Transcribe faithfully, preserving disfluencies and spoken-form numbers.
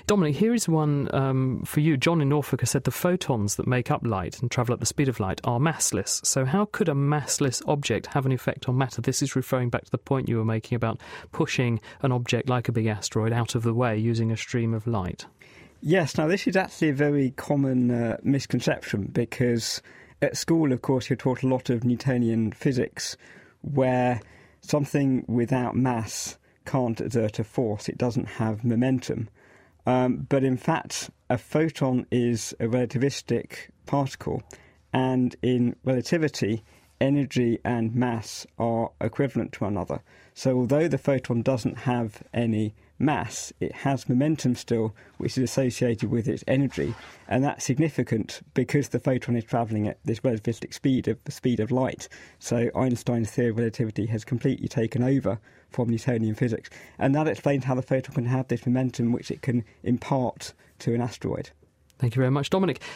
Dominic, here is one um, for you. John in Norfolk has said the photons that make up light and travel at the speed of light are massless. So how could a massless object have an effect on matter? This is referring back to the point you were making about pushing an object like a big asteroid out of the way using a stream of light. Yes, now this is actually a very common uh, misconception, because at school, of course, you're taught a lot of Newtonian physics where something without mass can't exert a force, it doesn't have momentum. Um, but in fact, a photon is a relativistic particle, and in relativity, energy and mass are equivalent to one another. So although the photon doesn't have any mass, it has momentum still, which is associated with its energy, and that's significant because the photon is travelling at this relativistic speed of the speed of light. So Einstein's theory of relativity has completely taken over from Newtonian physics, and that explains how the photon can have this momentum which it can impart to an asteroid. Thank you very much, Dominic.